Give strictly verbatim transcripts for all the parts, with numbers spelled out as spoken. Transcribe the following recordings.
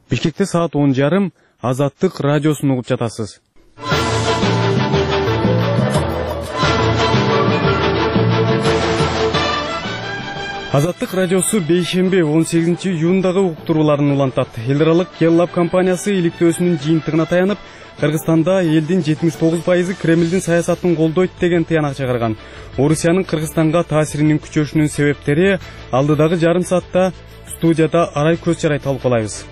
Бишкекте саат он жарым Азаттык радиосун угуп жатасыз. Азаттык радиосу бейшембе он сегизинчи июндагы уктурууларын улантат. Элдералык Келлап компаниясы иликтөөсүнүн жыйынтыгына таянып, Кыргызстанда элдин жетимиш тогуз пайызы Кремлдин саясатын колдойт деген тыянак чыгарган. Орусиянын Кыргызстанга таасиринин күчөшүнүн себептери алдыдагы жарым саатта студияда арай көз жарай талкуулайбыз.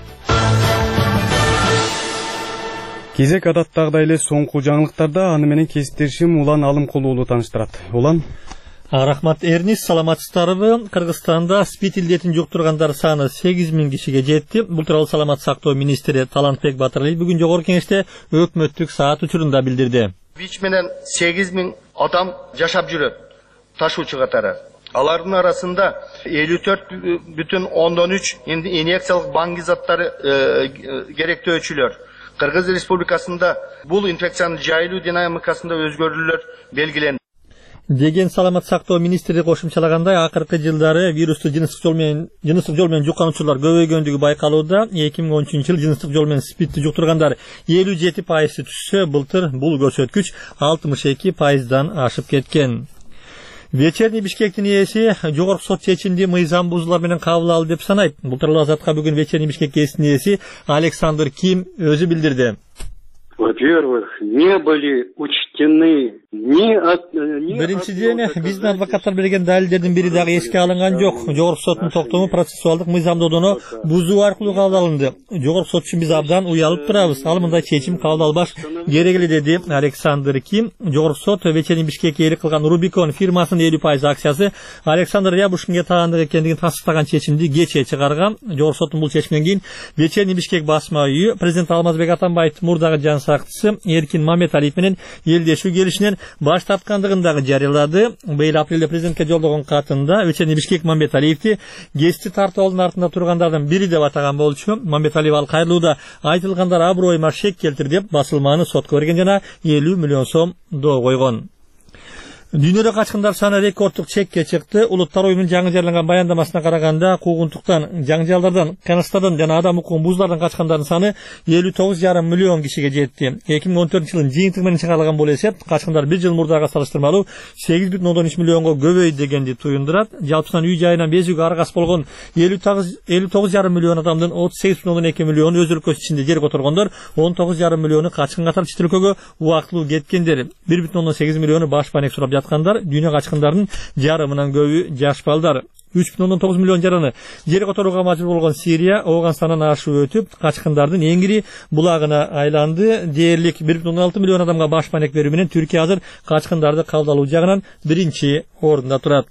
Кезек адаттагыдай эле соңку жаңылыктарда аны менен кесиптешим Улан Алымкулуулу тааныштырат. Улан. Рахмат Эрнис, саламатсыздарбы? Кыргызстанда спид илдетин жуктургандар саны сегиз миң кишиге жетти. Бул тууралуу саламат сактоо министри Талантбек Батыралиев бүгүн жогорку кеңеште өкмөттүк саат учурунда билдирди. ВИЧ менен сегиз миң адам жашап жүрөт, ташуучу катары. Алардын арасында элүү төрт бүтүн ондон үч инъекциялык баңги заттары керектөөчүлөр. Кыргыз Республикасында бул инфекциянын жайылуу динамикасында өзгөрүүлөр белгиленди деген саламат сактоо министри кошумчалагандай, акыркы жылдары вирусту жыныстык жол менен жыныстык жол менен жуккануучулар көбөйгөндүгү байкалууда. эки миң он үчүнчү жылы жыныстык жол менен спидти жуктургандар элүү жети пайызы түшсө, былтыр бул көрсөткүч алтымыш эки пайыздан ашып кеткен. Вечерний Бишкектин ээси жогорку сот чечимди мыйзам бузуулар менен кабыл алды деп санайт. Бул тууралуу Азатка бүгүн Вечерний Бишкек ээсинин ээси Александр Ким өзү билдирди. Во-первых, не были учтены ни от... Биринчиден, биздин адвокаттар берген далилдердин бири дагы эске алынган жок. Жогорку соттун токтому процессуалдык мыйзамдоодону бузуу аркылуу кабыл алынды. Жогорку сот үчүн биз абдан уялып турабыз. Ал мындай чечим кабыл албаш керек эле, деди Александр Ким. Жогорку сот Вечерний Бишкекке ээлик кылган Рубикон фирмасынын элүү пайыз акциясы Александр Рябушкинге таандык экендигин тастыктаган чечимди кечээ чыгарган. Жогорку соттун бул чечиминен кийин Вечерний Бишкек басма үйү президент Алмазбек Атамбаевдин мурдагы жан сактысы Эркин Мамедалиев менен элдешүү келишинен баш тарткандыгын дагы жарыялады. Быйыл апрелде президентке жолдогон катында Вечерний Бишкек Мамедалиевди кести тартоолдун артында тургандардын бири деп атаган болчу. Мамедалиев ал кайрылууда айтылгандар аброюма шек келтир деп басылманы сотко берген жана элүү миллион сом доо койгон. Дүйнөдө качкындар саны рекордтук чекке чыкты. Улуттар уюмунун жаңы жарыяланган баяндамасына караганда, куугунтуктан, жаңжалдардан, кылмыштардан жана адам укугун бузуулардан качкандардын саны элүү тогуз жарым миллион кишиге жетти. эки миң он төртүнчү жылдын жыйынтыгы менен чыгарылган бул эсеп качкындар бир жыл мурдага салыштырмалуу сегиз бүтүн ондон үч миллионго көбөйдү дегенди туюндурат. Жалпысынан үй жайынан безүүгө аргас болгон элүү тогуз жарым миллион адамдын отуз сегиз бүтүн ондон эки миллиону өз өлкөсү ичинде жер которгондор, он тогуз жарым миллиону качкын катары чет өлкөгө убактылуу кеткендер, бир бүтүн ондон сегиз миллиону баш банек сурап жаткандар. Дүйнө качкындардын жарымынан көбү жаш балдар. үч бүтүн ондон тогуз миллион жараны жер которууга мажбур болгон Сирия Ооганстандан ашып өтүп, качкындардын эң ири булагына айланды. Дээрлик бир бүтүн ондон алты миллион адамга баш банек берүү менен Түркия азыр качкындарды кабыл алуу жагынан биринчи орунда турат.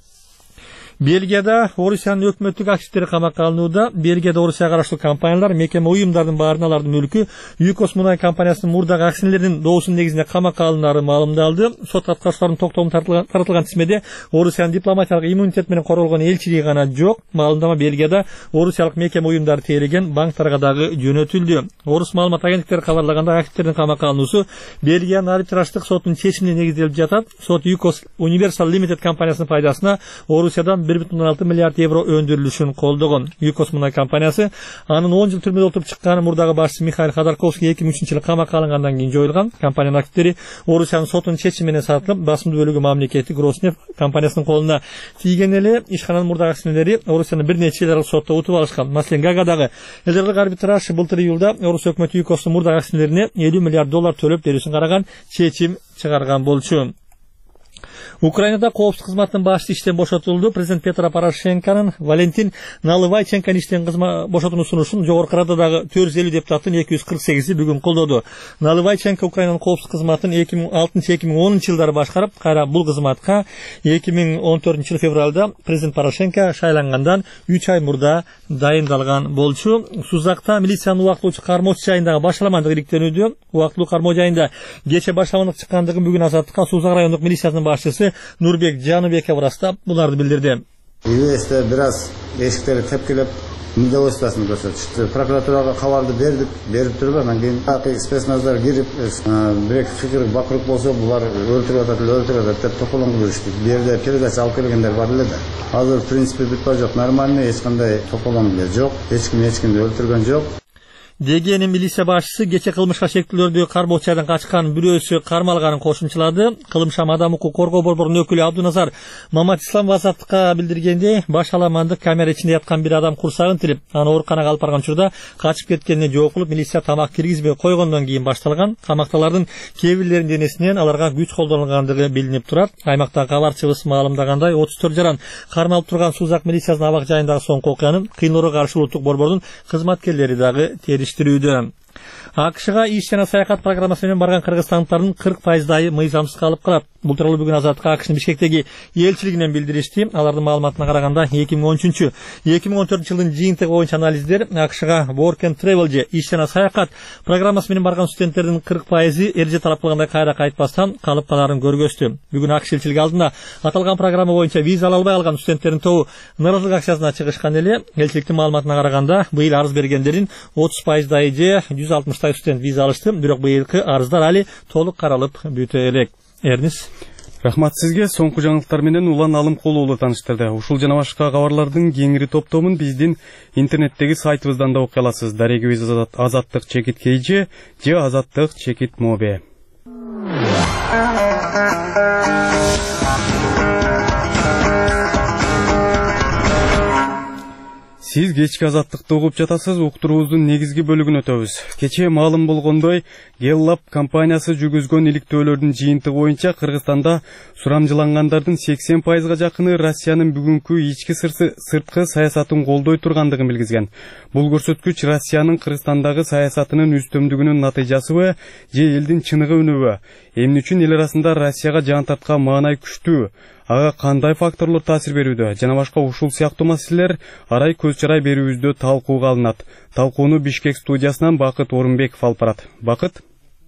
Бельгияда Орусиянын өкмөттүк активдери камакка алынууда. Бельгияда Орусияга караштуу компаниялар, мекеме, уюмдардын баарына алардын мүлкү ЮКОС мунай компаниясынын мурдагы акционерлеринин доосунун негизинде камакка алынары маалымдалды. Сот каткарчыларынын токтому таратылган тизмеде Орусиянын дипломатиялык иммунитет менен королгон элчилиги гана жок. Маалымдама Бельгияда Орусиялык мекеме, уюмдары тейлеген банктарга дагы жөнөтүлдү. Орус маалымат агенттиктери кабарлаганда, активдердин камакка алынуусу Бельгиянын арбитраждык сотунун чечимине негизделип жатат. Сот ЮКОС Universal Limited компаниясынын пайдасына Орусиядан бир бүтүн ондон алты миллиард евро өндүрүлүшүн колдогон. ЮКОС мунай компаниясы анын он жыл түрмөдө отуруп чыкканы мурдагы башчысы Михаил Ходорковский эки миң үчүнчү жылы камакка алынгандан кийин жоюлган. Компаниянын активдери Орусиянын сотунун чечими менен сатылып, басымдуу бөлүгү мамлекеттик Роснефть компаниясынын колуна тийген эле. Ишкананын мурдагы акционерлери Орусиянын бир нече эл аралык сотто утуп алышкан. Маселен, Гаагадагы элдералык арбитраж былтыр июлда Орус өкмөтү ЮКОСтун мурдагы акционерлерине элүү миллиард доллар төлөп берүүсүн караган чечим чыгарган болчу. Украинада коопсуздук кызматынын башчысы иштен бошотулду. Президент Петро Порошенконун Валентин Наливайченконун иштен бошотууну сунушун жогорку Рададагы төрт жүз элүү депутаттын эки жүз кырк сегизи бүгүн колдоду. Наливайченко Украинанын коопсуздук кызматын эки миң алтынчы эки миң онунчу жылдары башкарып, кайра бул кызматка эки миң он төртүнчү жылы февралда президент Порошенко шайлангандан үч ай мурда дайындалган болчу. Сузакта милициянын убактылуучу кармоочу жайындагы башаламандык иликтенүүдө. Убактылуу кармоо жайында кече башаламандык чыккандыгын бүгүн Азаттыкка Сузак райондук милициясынын башчысы Нурбек Жаныбеков ырастап буларды билдирди. Үйөстө бир аз эшиктерди тепкилеп, недовольствосын көрсөтүштү. Прокуратурага кабарды бердик, берип туруп, анан кийин акы спецназдар кирип, бирек фикир бакырып болсо, булар өлтүрүп атат, өлтүрүп атат деп токолоңго беришти. Бу жерде передача алып келгендер бар эле да. Азыр в принципе бүт жок, нормальный, эч кандай токолоң жок, эч ким эч кимди өлтүргөн жок. дегени милиция башчысы кече кылмышка шектүүлөрдү кармоо чайдан качкан бирөөсү кармалганын кошумчалады. Кылымшам адам укук коргоо борборунун өкүлү Абдуназар Маматислам Азаттыкка билдиргенде, баш аламандык камера ичинде яткан бир адам курсагын тилип, аны ооруканага алып барган учурда качып кеткенине жооп кылып, милиция тамак киргизбей койгондон кийин башталган. Камакталардын кээ бирлеринин денесинен аларга күч колдонулгандыгы билинип турат. Аймактан кабарчыбыз маалымдагандай, отуз төрт жаран кармалып турган Сузак милициясынын абак жайындагы соңку окуянын кыйноого каршы улуттук борбордун кызматкерлери дагы териштирүүдө. АКШга иш жана саякат программасы менен барган кыргызстандыктардын кырк пайыздайы мыйзамсыз калып калат. Бул тууралуу бүгүн Азаттык АКШнын Бишкектеги элчилигинен билдиришти. Алардын маалыматына караганда эки миң он үчүнчү эки миң он төртүнчү жылдын жыйынтыгы боюнча анализдер АКШга Work and Travel же иш жана саякат программасы менен барган студенттердин кырк пайызы эрже талап кылгандай кайра кайтпастан калып каларын көргөздү. Бүгүн АКШ элчилиги алдында аталган программа боюнча виза ала албай калган студенттердин тобу нааразылык акчасына чыгышкан эле. Элчиликтин маалыматына караганда быйыл арыз бергендердин отуз пайыздайы же жүз алтымыштай студент виза алышты. Бирок быйылкы арыздар али толук каралып бүтө элек. Эрнис. Рахмат сизге. Соңку жаңылыктар менен Улан Алымкул уулу тааныштырды. Ушул жана башка кабарлардын кеңири топтомун биздин интернеттеги сайтыбыздан да окуй аласыз. Дарегибиз Азаттык чекит кейже же Азаттык чекит мобе. Сиз кечки Азаттыкты угуп жатасыз. Уктуруубуздун негизги бөлүгүн өтөбүз. Кече маалым болгондой, Геллап компаниясы жүргүзгөн иликтөөлөрдүн жыйынтыгы боюнча Кыргызстанда сурамжылангандардын сексен пайызга жакыны Россиянын бүгүнкү ички сырткы саясатын колдой тургандыгын билгизген. Бул көрсөткүч Россиянын Кыргызстандагы саясатынын үстөмдүгүнүн натыйжасыбы же элдин чыныгы үнүбү? Эмне үчүн эл арасында Россияга жан тарткан маанай күчтүү? Ага кандай факторлор таасир берүүдө? Жана башка ушул сыяктуу маселелер арай көз чарай берүүбүздө талкууга алынат. Талкууну Бишкек студиясынан Бакыт Орунбеков алып барат. Бакыт.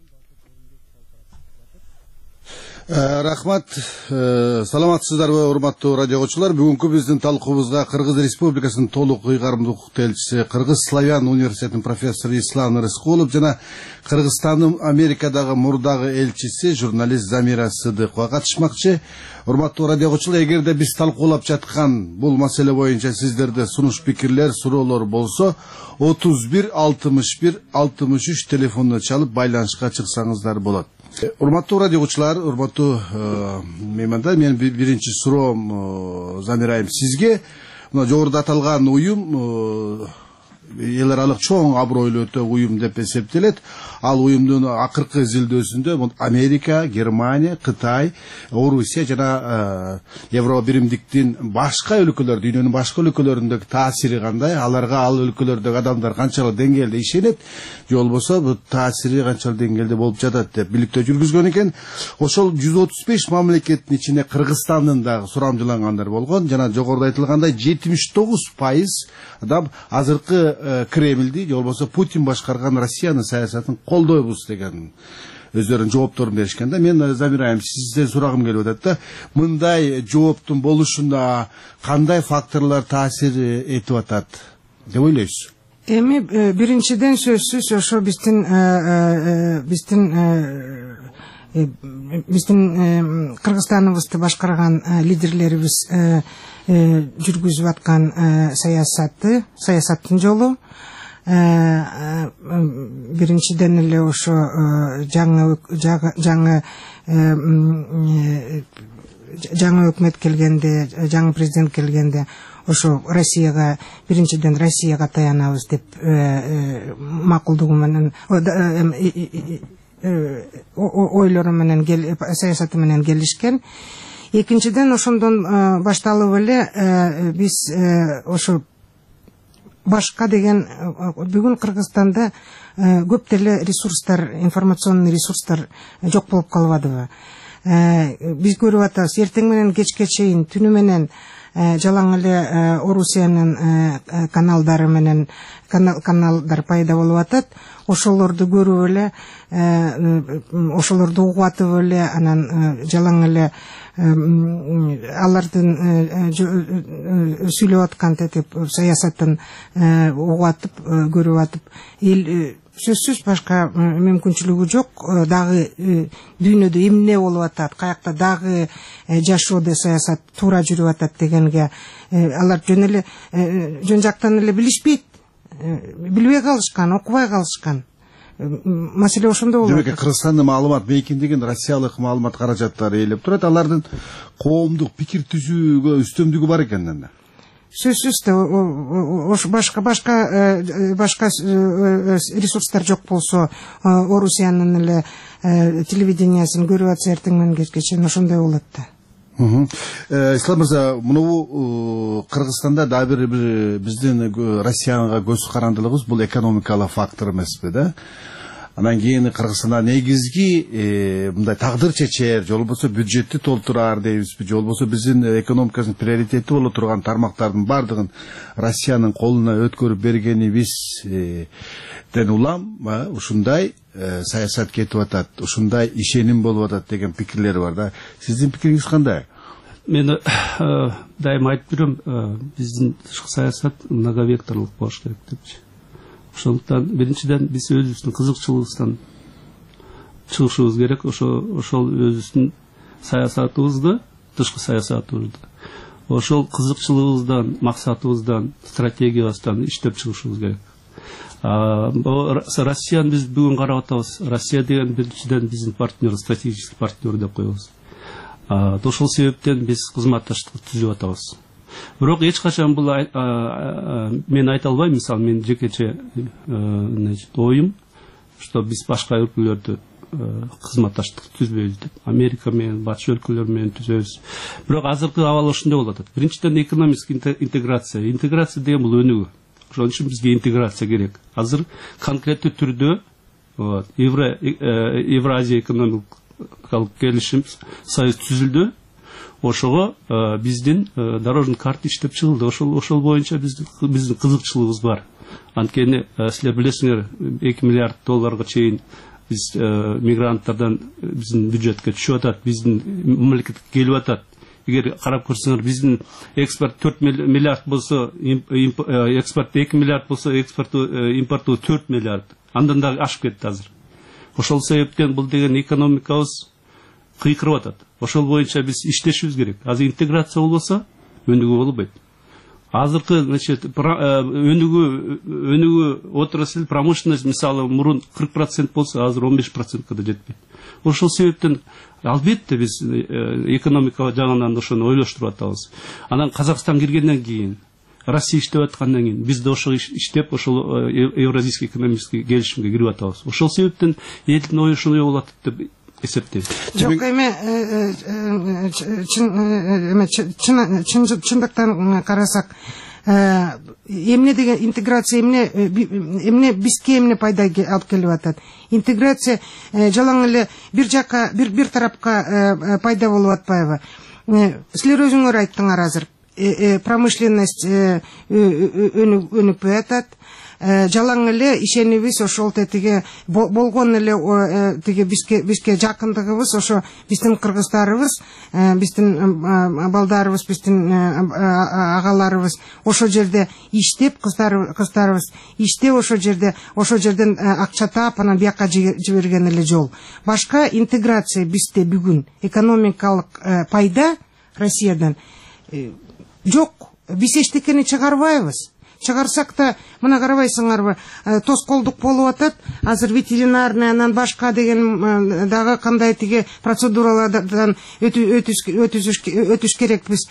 Рахмат, саламатсыздарбы урматтуу радио окуучулар. Бүгүнкү биздин талкуубузга Кыргыз Республикасынын толук ыйгарымдуу укуктуу элчиси, Кыргыз Славян университетинин профессору Ислам Рыскулов жана Кыргызстандын Америкадагы мурдагы элчиси, журналист Замира Сыдыкова катышмакчы. Урматтуу радио окуучулар, эгерде биз талкуулап жаткан бул маселе боюнча сиздерде сунуш пикирлер, суроолор болсо, отуз бир алтымыш бир алтымыш үч телефонуна чалып байланышка чыксаңыздар болот. Урматтуу радио окуучулар, урматтуу меймандар, менин биринчи суроом Замира айым сизге. Мына жогоруда аталган уюм эл аралык чоң абройлуу өтө уюм деп эсептелет. Ал уюмдун акыркы изилдөөсүндө Америка, Германия, Кытай, Орусия жана Евро биримдиктин башка өлкөлөр, дүйнөнүн башка өлкөлөрүндөгү таасири кандай, аларга ал өлкөлөрдөгү адамдар канчалык деңгээлде ишенет, же болбосо бул таасири канчалык деңгээлде болуп жатат деп биликтөө жүргүзгөн экен. Ошол жүз отуз беш мамлекеттин ичинде Кыргызстандын дагы сурамжылангандар болгон. Жана жогоруда айтылгандай жетимиш тогуз пайыз адам азыркы Кремльди, же болбосо Путин башкарган Россиянын саясатын колдойбуз деген өздөрүнүн жоопторун беришкен да. Мен Замира айым сизден сурагым келип атат да, мындай жооптун болушуна кандай факторлор таасир этип атат деп ойлойсуз? Эми биринчиден сөзсүз ошо биздин биздин биздин Кыргызстаныбызды башкарган лидерлерибиз жүргүзүп аткан саясаты, саясаттын жолу. Биринчиден эле ошо жаңы жаңы жаңы өкмөт келгенде, жаңы президент келгенде ошо Россияга, биринчиден Россияга таянабыз деп макулдугу менен, ойлору менен, саясаты менен келишкен. Экинчиден ошондон башталып эле биз ошо башка деген бүгүн Кыргызстанда көп деле ресурстар, информационный ресурстар жок болуп калбадыбы? Биз көрүп атабыз, эртең менен кечке чейин, түнү менен жалаң эле Орусиянын каналдары менен каналдар пайда болуп атат. Ошолорду көрүп эле, ошолорду угатып эле, анан жалаң эле алардын сүйлөп аткан тетип саясатын угатып көрүп атып, эл сөзсүз башка мүмкүнчүлүгү жок. Дагы дүйнөдө эмне болуп атат, каякта дагы жашоодо саясат туура жүрүп атат дегенге алар жөн эле жөн жактан эле билишпейт. билбей калышкан, окубай калышкан. Маселе ошондо болот. Демек Кыргызстандын маалымат мейкиндигин россиялык маалымат каражаттары ээлеп турат, алардын коомдук пикир түзүүгө үстөмдүгү бар экен да. Сөзсүз да ош башка башка башка ресурстар жок болсо, Орусиянын эле телевидениясын көрүп атса эртең менен кечке чейин ошондой болот да. Ислам мырза, мынабу Кыргызстанда дагы бир биздин Россияга көз карандылыгыбыз бул экономикалык фактор эмеспи да? Анан кийин Кыргызстанда негизги мындай тагдыр чечер, же болбосо бюджетти толтурар дейбизби, же болбосо биздин экономикасынын приоритети боло турган тармактардын бардыгын Россиянын колуна өткөрүп бергенибиз ден улам ушундай саясат кетип атат, ушундай ишеним болуп атат деген пикирлер бар да. Сиздин пикириңиз кандай? Мен дайыма айтып жүрөм, биздин тышкы саясат многовекторлук болуш керек депчи. Ошондуктан биринчиден биз өзүбүздүн кызыкчылыгыбыздан чыгышыбыз керек. Ошо ошол өзүбүздүн саясатыбызды, тышкы саясатыбызды, ошол кызыкчылыгыбыздан, максатыбыздан, стратегиябыздан иштеп чыгышыбыз керек. Россияны биз бүгүн карап атабыз. Россия деген биринчиден биздин партнер, стратегический партнер деп коебуз. Ошол себептен биз кызматташтык түзүп атабыз. Бирок эч качан бул мен айта албайм, мисалы мен жекече оюм, что биз башка өлкөлөрдү кызматташтык түзбөйбүз деп. Америка менен, батыш өлкөлөр менен түзөбүз. Бирок азыркы абал ошондой болуп атат. Биринчиден экономический интеграция. Интеграция деген бул өнүгүү. Ошон үчүн бизге интеграция керек. Азыр конкреттүү түрдө Евразия экономикалык келишим союз түзүлдү. Ошого биздин дорожный карта иштеп чыгылды. Ошол ошол боюнча биздин биздин кызыкчылыгыбыз бар. Анткени силер билесиңер, эки миллиард долларга чейин биз мигранттардан биздин бюджетке түшүп атат, биздин мамлекетке келип атат. Эгер карап көрсөңөр, биздин экспорт төрт миллиард болсо, экспорт эки миллиард болсо, экспорту импорту төрт миллиард. Андан да ашып кетти азыр. Ошол себептен бул деген экономикабыз кыйкырып атат. Ошол боюнча биз иштешибиз керек. Азыр интеграция болбосо өнүгүү болбойт. Азыркы, значит, өнүгүү өнүгүү отрасль, промышленность мисалы мурун кырк процент болсо, азыр он беш процентке да жетпейт. Ошол себептен албетте биз экономика жагынан ошону ойлоштуруп атабыз. Анан Казакстан киргенден кийин, Россия иштеп аткандан кийин биз да ошо иштеп, ошол Евразийский экономический келишимге кирип атабыз. Ошол себептен элдин ою ошондой болот деп эсептейм. Жок, эме чындыктан карасак, эмне деген интеграция, эмне эмне бизге эмне пайда алып келип атат. Интеграция жалаң эле бир жакка, бир бир тарапка пайда болуп атпайбы? Силер өзүңөр айттыңар азыр. Промышленность өнүкпөй атат. Жалаң эле ишенибиз ошол тетиге болгон эле тиги бизге бизге жакындыгыбыз, ошо биздин кыргыздарыбыз, биздин балдарыбыз, биздин агаларыбыз ошо жерде иштеп, кыздарыбыз иштеп ошо жерде, ошо жерден акча таап, анан бияка жиберген эле жол. Башка интеграция бизде бүгүн экономикалык пайда Россиядан жок. Биз эчтекени чыгарбайбыз. Чыгарсак да, мына карабайсыңарбы, тоскоолдук болуп атат. Азыр ветеринарный, анан башка деген дагы кандай тиги процедуралардан өтүш керек биз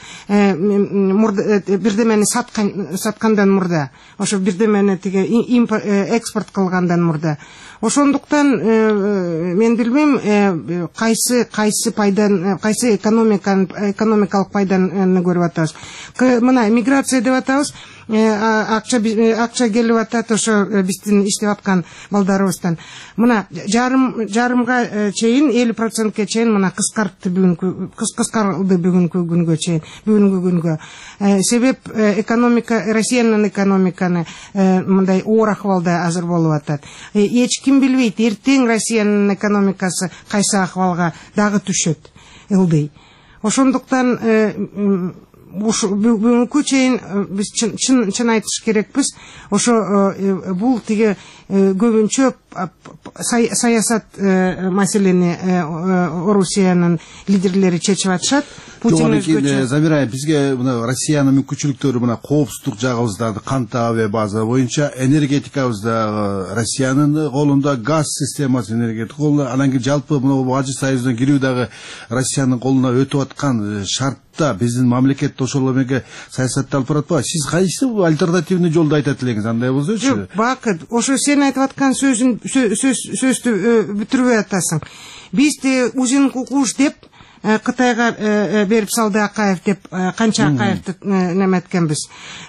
бирдемени саткандан мурда, ошо бирдемени тиги экспорт кылгандан мурда. Ошондуктан мен билбейм, кайсы кайсы пайдан, кайсы экономикалык пайданы көрүп атабыз. Мына миграция деп атабыз. Акча акча келип атат ошо биздин иштеп аткан балдарыбыздан. Мына жарым жарымга чейин, элүү процентке чейин мына кыскартты бүгүнкү кыскарылды бүгүнкү күнгө чейин, бүгүнкү күнгө. Себеп экономика, Россиянын экономиканы мындай оор акыбалда азыр болуп атат. Эч ким билбейт, эртең Россиянын экономикасы кайсы акыбалга дагы түшөт, ылдый. Ошондуктан ошо бүгүнкү чейин биз чын чын айтыш керекпиз. Ошо бул тиги көбүнчө саясат маселени Орусиянын лидерлери чечип атышат. Путин өзгөчө. өзгөчө. Замира, бизге мына Россиянын мүмкүнчүлүктөрү мына коопсуздук жагыбызда кантаа авиа база боюнча энергетикабызда Россиянын колунда, газ системасы энергетика колунда, анан кийин жалпы мына Бажы Союзуна кирүү дагы Россиянын колуна өтүп аткан шартта биздин мамлекет ошол эмеге саясатты алып баратпайбы? Сиз кайсы альтернативный жолду айтат элеңиз? Андай болсочу. Жок, бакыт, ошо сен айтып аткан сөзүн сөздү бүтүрбөй атасың. Биз де узин кукуш деп Кытайга берип салды Акаев деп канча Акаевди неметкенбиз,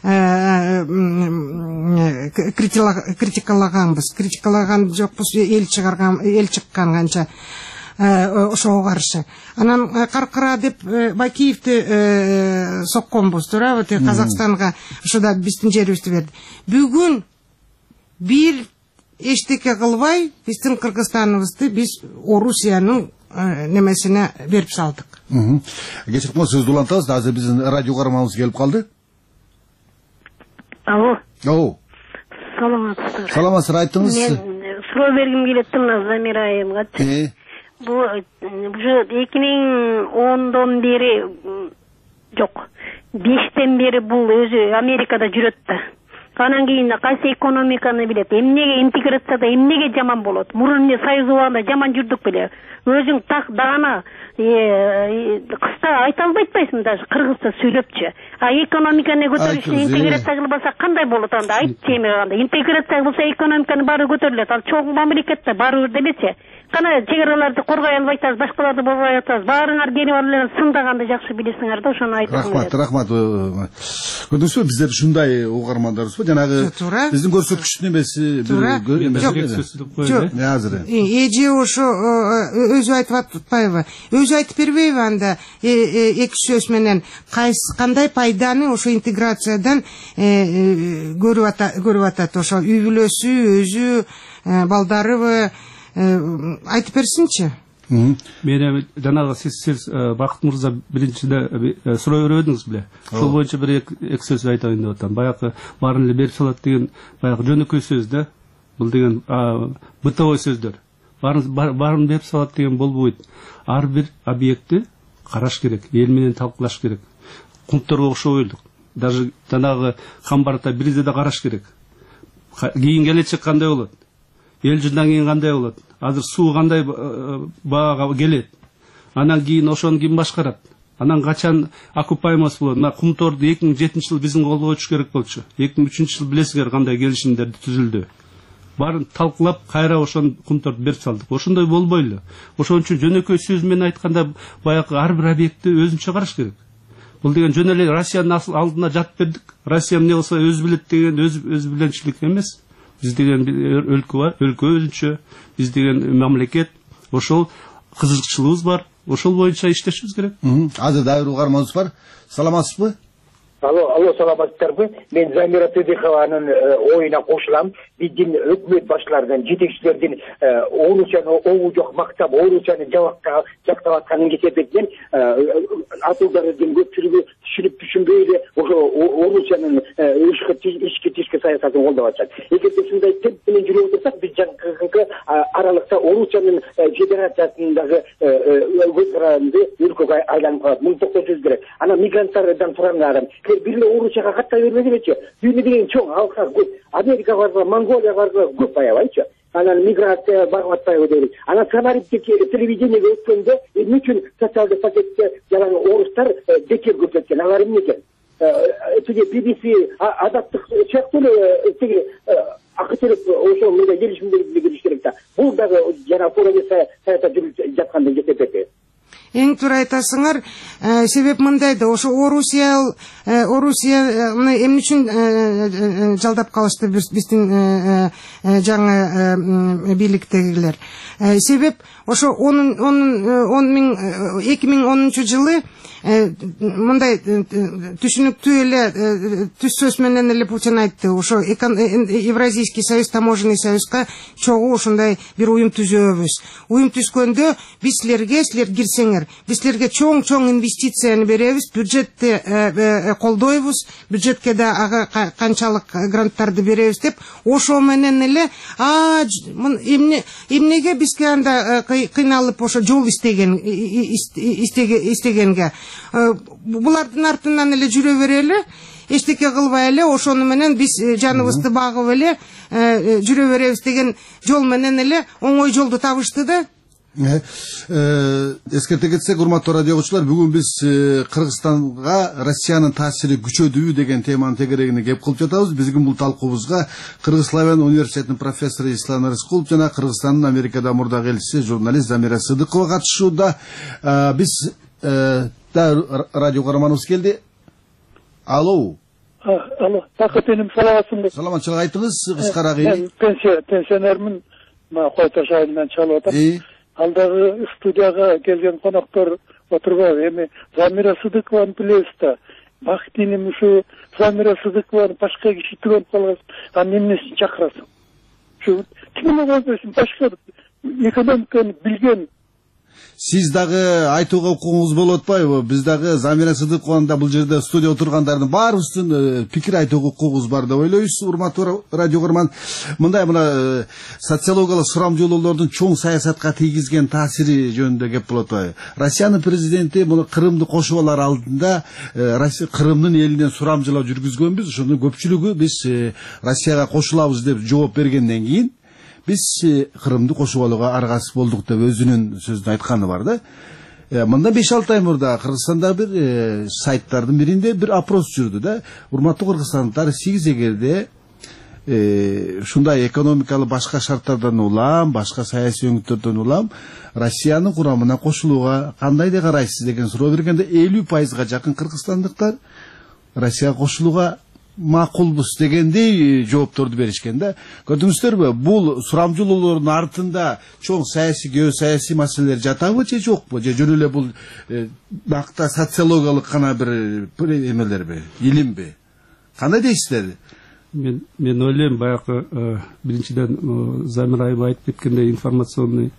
критикалаганбыз, критикалаган жокпуз, эл чыгарган, эл чыккан канча ошого каршы. Анан каркыра деп Бакиевди сокконбуз, туурабы? Казакстанга ушуда биздин жерибизди берди. Бүгүн бир эчтеке кылбай биздин Кыргызстаныбызды биз Орусиянын немесине берип салдык. Кечирип коюңуз, сөздү улантабыз. Азыр биздин радио каарманыбыз келип калды. Алло. Оо. Саламатсыздар. Саламатсыздар, айтыңыз. Мен суроо бергим келет мына Замира айымга. Бу уже эки миң ондон бери жок, бештен бери бул өзү Америкада жүрөт да. Анан кийин кайсы экономиканы билет, эмнеге интеграцияда эмнеге жаман болот? Мурун эмне Союз убагында жаман жүрдүк беле. Өзүң так даана кыста айта албайсың даже кыргызча сүйлөпчү. А экономиканы көтөрүшүн интеграция кылбаса кандай болот анда? Айт темир анда. Интеграция болсо экономиканын баары көтөрүлөт. Ал чоң мамлекетте баары бир демесе. Кана чек араларды коргой албай атасыз, башкаларды коргой атасыз. Баарыңар келип алып сындаганды жакшы билесиңер да, ошону айтып келет. Рахмат, рахмат. Көрдүңүзбү, биздер ушундай угармандарыбыз бар. Жанагы биздин көрсөткүчтүн эмеси Жок, азыр. Эже ошо өзү айтып атпайбы? Өзү айтып бербейби анда эки сөз менен кайсы кандай пайданы ошо интеграциядан көрүп атат? Ошо үй бүлөсү, өзү, балдарыбы айтып берсинчи. Мен жанагы сиз Бакыт мырза биринчиде суроо бербедиңиз беле? Ошол боюнча бир эки сөз айтайын деп атам. Баягы баарын эле берип салат деген баягы жөнөкөй сөз да. Бул деген бытовой сөздөр. Баарын берип салат деген болбойт. Ар бир объектти караш керек, эл менен талкуулаш керек. Кунтторго окшобойлук. Даже жанагы камбарта бирде да караш керек. Кийин келечек кандай болот? Эл жылдан кийин кандай болот? Азыр суу кандай баага келет? Анан кийин ошону ким башкарат? Анан качан окупаемость болот? Мына кумторду эки миң жетинчи жылы биздин колго өтүш керек болчу. эки миң үчүнчү жылы билесиңер кандай келишимдер түзүлдү. Баарын талкуулап, кайра ошону кумторду берип салдык. Ошондой болбой эле. Ошон үчүн жөнөкөй сөз менен айтканда баягы ар бир объектти өзүнчө караш керек. Бул деген жөн эле Россиянын алдына жатып бердик. Россия эмне болсо өзү билет деген өз биленчилик эмес. Биз деген өлкө бар, өлкө өзүнчө, биз деген мамлекет, ошол кызыкчылыгыбыз бар, ошол боюнча иштешибиз керек. Азыр дагы бир угарманыбыз бар. Саламатсызбы? Алло, алло, саламатсыздарбы? Мен Замира Тедихованын оюна кошулам. Биздин өкмөт башчыларынан, жетекчилердин Орусияны обу жок мактап, Орусияны жабактап атканын кесепетинен атуулдардын көпчүлүгү түшүнүп түшүнбөй эле ошо Орусиянын ички тишки саясатын колдоп атышат. Эгерде ушундай темп менен жүрүп отурсак, биз жакынкы аралыкта Орусиянын федерациясындагы өкмөт өлкөгө айланып калат. Муну токтотушубуз керек. Анан мигранттардан турандар биринде Орусияга каттай бербегилечи. Дүйнө деген чоң алка көп. Америка барга, Монголия барга көп аябайчы. Анан миграция барып атпайбы дейбиз. Анан сценарийлик телевидениеге өткөндө эмне үчүн социалдык пакетте жалаң орустар бекер көрсөткөн? Алар эмне экен? Тиги би би си адаттык сыяктуу эле тиги акы төлөп ошо мындай келишимдерге кириш керек да. Бул дагы жана форумда саясат жүрүп жатканда жетет. Эң туура айтасыңар, себеп мындай да, ошо Орусия, Орусияны эмне үчүн жалдап калышты биздин жаңы бийликтегилер. Себеп ошо эки миң онунчу жылы мындай түшүнүктүү эле түз сөз менен эле Путин айтты. Ошо Евразийский союз, таможенный союзга чогуу ушундай бир уюм түзөбүз. Уюм түзгөндө биз силерге, силер кирсеңер, келиңер, биз силерге чоң-чоң инвестицияны беребиз, бюджетти колдойбуз, бюджетке да ага канчалык гранттарды беребиз деп, ошо менен эле а эмне эмнеге бизге анда кыйналып ошо жол истеген истегенге булардын артынан эле жүрө берели, эчтеке кылбай эле ошону менен биз жаныбызды багып эле жүрө беребиз деген жол менен эле оңой жолду табышты да. Эскерте кетсек, урматтуу радио окуучулар, бүгүн биз Кыргызстанга Россиянын таасири күчөдүбү деген теманын тегерегине кеп кылып жатабыз. Биздин бул талкуубузга Кыргыз Славян университетинин профессору Ислам Рыскулов жана Кыргызстандын Америкада мурдагы элчиси журналист Замира Сыдыкова катышууда. Биз да радио каарманыбыз келди. Алло. Алло, Бакыт эним, саламатсыңбы? Саламатчылык айтыңыз, кыскараак. Мен пенсионермин, Кой Таш айылынан чалып атам. Алдагы студияга келген коноктор отурбайбы. Эми Замира Сыдыкованы билебиз да. Бакыт эним ушу Замира Сыдыкованы башка киши түгөнүп калган. Анын эмнесин чакырасың? Ушу кимге койбойсуң? Башка экономиканы билген. Сиз дагы айтууга укугуңуз болуп атпайбы? Биз дагы Замира Сыдыкованы да бул жерде студия отургандардын баарыбыздын пикир айтууга укугубуз бар деп ойлойбуз. Урматтуу радио көрман, мындай мына социологиялык сурамжылоолордун чоң саясатка тийгизген таасири жөнүндө кеп болот атпайбы? Россиянын президенти муну Крымды кошуп алар алдында Крымдын элинен сурамжылоо жүргүзгөнбүз. Ошонун көпчүлүгү биз Россияга кошулабыз деп жооп бергенден кийин биз Крымды кошуп алууга аргасыз болдук деп өзүнүн сөзүндө айтканы бар да. Мында беш алты ай мурда Кыргызстанда бир сайттардын биринде бир опрос жүрдү да. Урматтуу кыргызстандыктар, сиз эгерде ушундай экономикалык башка шарттардан улам, башка саясий өңүттөрдөн улам Россиянын курамына кошулууга кандай деп карайсыз деген суроо бергенде элүү пайызга жакын кыргызстандыктар Россияга кошулууга макулбуз дегендей жоопторду беришкен да. Көрдүңүздөрбү, бул сурамжылоолордун артында чоң саясий, геосаясий маселелер жатабы же жокпу? Же жөн эле бул накта социологиялык гана бир эмелерби, илимби? Кандай дейсиздер? Мен мен ойлойм, баягы биринчиден Замира айым айтып кеткендей информационный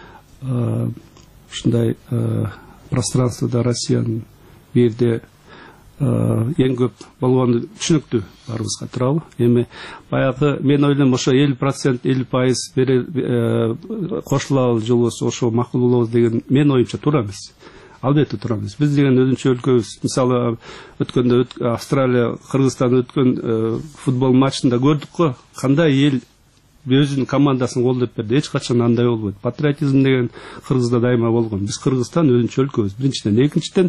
ушундай пространствода Россиянын бирде эң көп болгону түшүнүктүү баарыбызга туурабы. Эми баягы мен ойлойм ошо элүү процент элүү пайыз кошулалы же болбосо ошо макул болобуз деген мен оюмча туура эмес. Албетте туура эмес. Биз деген өзүнчө өлкөбүз. Мисалы өткөндө Австралия Кыргызстан өткөн футбол матчында көрдүк го, кандай эл өзүнүн командасын колдоп берди. Эч качан андай болбойт. Патриотизм деген Кыргызда дайыма болгон. Биз Кыргызстан өзүнчө өлкөбүз. Биринчиден, экинчиден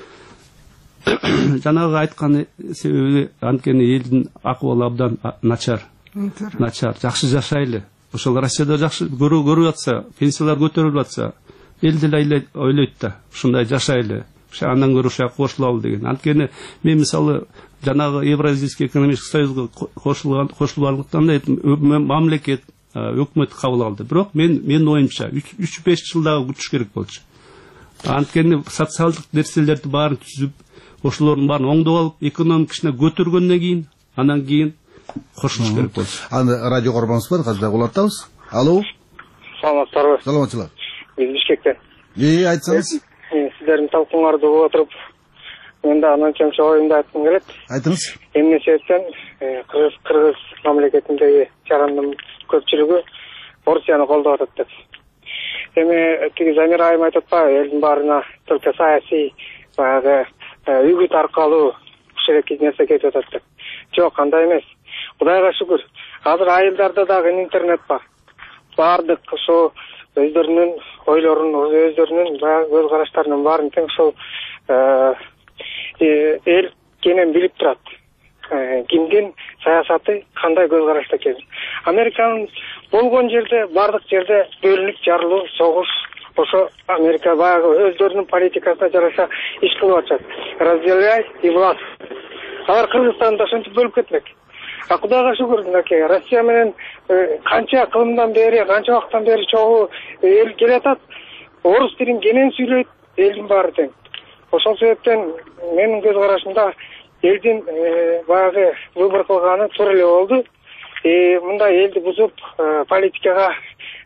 жанагы айткан себеби анткени элдин акыбалы абдан начар. Начар, жакшы жашайлы. Ошол Россияда жакшы көрүп атса, пенсиялар көтөрүлүп атса, эл деле ойлойт да, ушундай жашайлы, андан көрө ушуга кошулалы деген. Анткени мен мисалы жанагы Евразийский экономический союзга кошулгандыктан мамлекет, өкмөт кабыл алды. Бирок мен менин оюмча үч беш жылдагы күтүш керек болчу. Анткени социалдык нерселерди баарын түзүп, ошолордун баарын оңдоп алып, экономикасына көтөргөндөн кийин, андан кийин кошулуш керек болчу. Аны радио көрмөңүз бар, казыр улаттабыз. Алло. Саламатсыздарбы? Саламатчылык. Биз Бишкектен. Э, айтсаңыз. Сиздердин талкууңарды угуп отуруп, мен да анча оюмду айткым келет. Айтыңыз. Эмне себептен Кыргыз Кыргыз мамлекетиндеги жарандын көпчүлүгү Орусияны колдоп атат деп. Эми тиги Замира айым айтып атпайбы, элдин баарына только саясий баягы үгүт аркылуу ушул нерсе кетип атат деп. Жок, андай эмес. Кудайга шүгүр. Азыр айылдарда дагы интернет бар. Бардык ошо өздөрүнүн ойлорун, өздөрүнүн баягы көз караштарынын баарын тең ошол эл кенен билип турат. Кимдин саясаты кандай көз карашта экен. Американын болгон жерде, бардык жерде бөлүнүп жарылуу, согуш, ошо Америка баягы өздөрүнүн политикасына жараша иш кылып атышат. Разделяй и власть. Алар Кыргызстанда ошентип бөлүп кетмек. А Кудайга шүгүр, мынакей Россия менен канча кылымдан бери, канча убакыттан бери чогуу эл келатат. Орус тилин кенен сүйлөйт, элдин баары тең. Ошол себептен менин көз карашымда элдин баягы выбор кылганы туура эле болду. Мындай элди бузуп политикага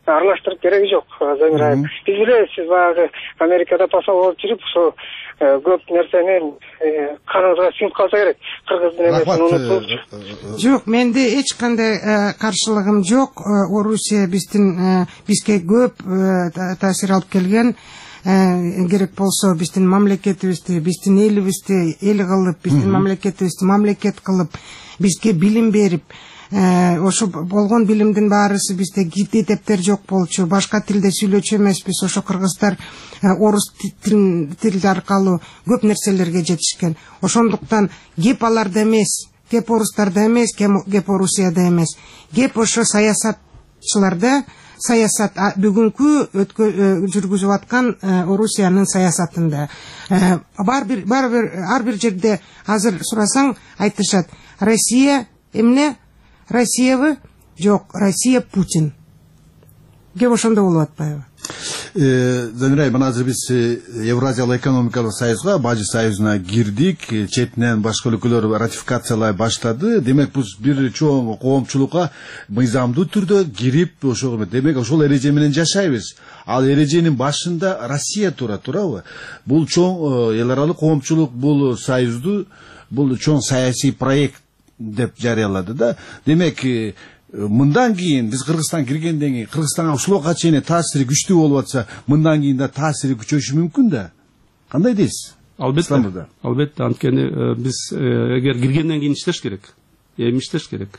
аралаштырып кереги жок, Замир айым. Биз билебиз, баягы Америкада посол болуп жүрүп, ошо көп нерсени каныбызга сиңип калса керек. Кыргыздын эмесин унутуп. Жок, менде эч кандай каршылыгым жок. Орусия биздин бизге көп таасир алып келген. Керек болсо биздин мамлекетибизди, биздин элибизди эл кылып, биздин мамлекетибизди мамлекет кылып, бизге билим берип, ошо болгон билимдин баарысы бизде китептер жок болчу, башка тилде сүйлөчү эмеспиз. Ошо кыргыздар орус тили аркылуу көп нерселерге жетишкен. Ошондуктан кеп аларда эмес, кеп орустарда эмес, кеп Орусияда эмес. Кеп ошо саясатчыларда, саясат бүгүнкү жүргүзүп аткан Орусиянын саясатында. Бар бир бар бир ар бир жерде азыр сурасаң айтышат: Россия эмне? Россиябы? Жок, Россия Путин. Кеп ошондо болуп атпайбы? Замир айым, азыр биз Евразиялык экономикалык союзга, Бажы союзуна кирдик, четинен башка өлкөлөр ратификациялай баштады. Демек, бул бир чоң коомчулукка мыйзамдуу түрдө кирип, ошого демек ошол эреже менен жашайбыз. Ал эреженин башында Россия тура, турабы? Бул чоң эл аралык коомчулук бул союзду, бул чоң саясий проект деп жарыялады да. Демек, мындан кийин биз Кыргызстан киргенден кийин Кыргызстанга ушулга чейин таасири күчтүү болуп атса, мындан кийин да таасири күчөшү мүмкүн да. Кандай дейсиз? Албетте. Албетте, анткени биз эгер киргенден кийин иштеш керек. Эми иштеш керек.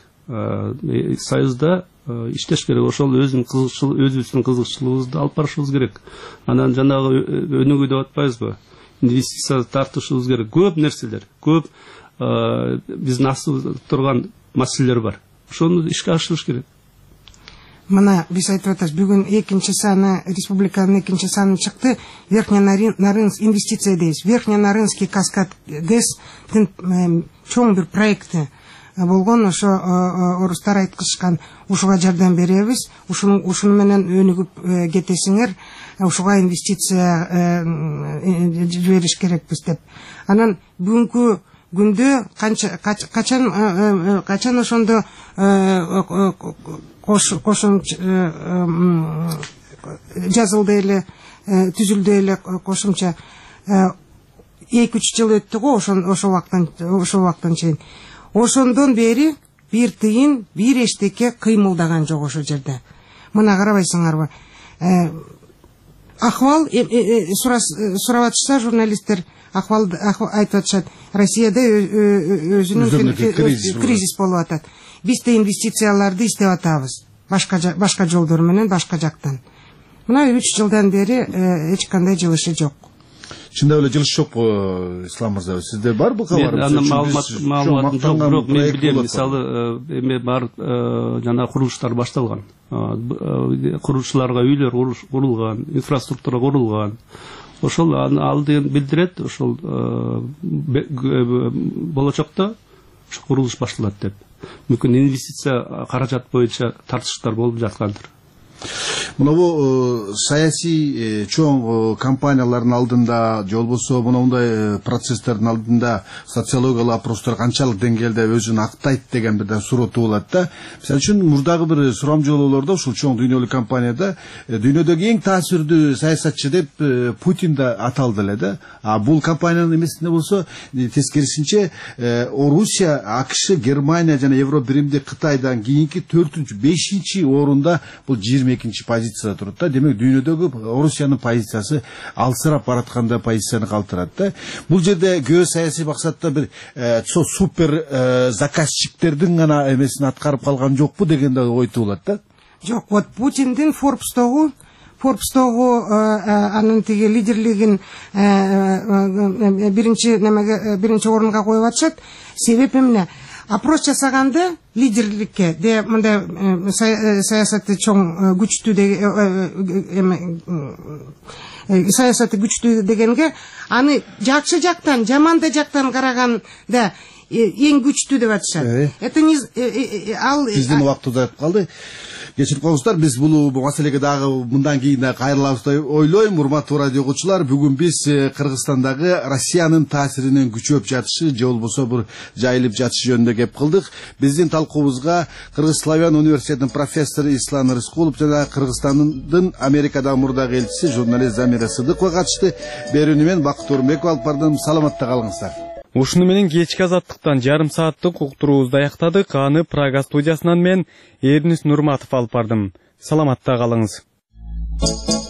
Союзда иштеш керек. Ошол өзүнүн кызыкчыл, өзүбүздүн кызыкчылыгыбызды алып барышыбыз керек. Анан жанагы өнүгүү деп атпайбызбы? Инвестиция тартышыбыз керек. Көп нерселер, көп биздин астыбызда турган маселелер бар. Ошону ишке ашырыш керек. Мына биз айтып атабыз, бүгүн экинчи саны, республиканын экинчи саны чыкты. Верхненарынск инвестиция дейбиз. Верхненарынский каскад ГЭСтин чоң бир проекти болгон. Ошо орустар айткышкан, ушуга жардам беребиз, ушуну менен өнүгүп кетесиңер, ушуга инвестиция жибериш керекпиз деп. Анан бүгүнкү күндө качан качан ошондо кошумча жазылды эле, түзүлдү эле кошумча. эки үч жыл өттү го ошол убактан ошол убактан чейин. Ошондон бери бир тыйын, бир эчтеке кыймылдаган жок ошол жерде. Мына карабайсыңарбы? Акыбал сурап атышса журналисттер, акыбал айтып атышат, Россияда өзүнүн кризис болуп атат. Биз да инвестицияларды издеп атабыз. Башка жолдор менен, башка жактан. Мына үч жылдан бери эч кандай жылышы жок. Чындап эле жылыш жок, Ислам мырза. Сизде барбы кабар? Мен маалыматым жок, бирок мен билем, мисалы эме бар, жана курулуштар башталган. Курулуштарга үйлөр курулган, инфраструктура курулган. Ошол ал деген билдирет, ошол болочокто курулуш башталат деп. Мүмкүн инвестиция каражат боюнча тартыштар болуп жаткандыр. Мына саясий чоң компаниялардын алдында, же болбосо мындай процесстердин алдында социологиялык опростор канчалык деңгээлде өзүн актайт деген бир суроо туулат да. Мисалы үчүн мурдагы бир сурамжылоолордо ушул чоң дүйнөлүк компанияда дүйнөдөгү эң таасирдүү саясатчы деп Путин да аталды эле да. А бул компаниянын эмесинде болсо тескерисинче Орусия, АКШ, Германия жана Евробиримди Кытайдан кийинки төртүнчү, бешинчи орунда бул жыйырма экинчи позицияда турат да. Демек дүйнөдөгү Орусиянын позициясы алсырап баратканда позицияны калтырат да. Бул жерде геосаясий максатта бир супер заказчиктердин гана эмесин аткарып калган жокпу деген да ой туулат да. Жок, вот Путиндин Форбстогу Форбстогу анын тиги лидерлигин биринчи немеге биринчи орунга коюп атышат. Себеп эмне? Опрос жасаганда лидерликке де мындай саясаты чоң күчтүү деген саясаты күчтүү дегенге аны жакшы жактан, жаманда жактан караганда эң күчтүү деп атышат. Это не ал биздин убакыт узайып калды. кечирип коюңуздар, биз бул маселеге дагы мындан кийин да кайрылабыз деп ойлойм. Урматтуу радио окуучулар, бүгүн биз Кыргызстандагы Россиянын таасиринин күчөп жатышы же болбосо бир жайылып жатышы жөнүндө кеп кылдык. Биздин талкуубузга Кыргыз Славян университетинин профессору Ислам Рыскулов жана Кыргызстандын Америкадагы мурдагы элчиси журналист Замира Сыдыкова катышты. Берүүнү мен Бакыт Орунбеков алып бардым. Саламатта калыңыздар. Ушуну менен кечки азаттыктан жарым сааттык уктуруубузду аяктадык. Аны Прага студиясынан мен Эрнис Нурматов алып бардым. Саламатта калыңыз.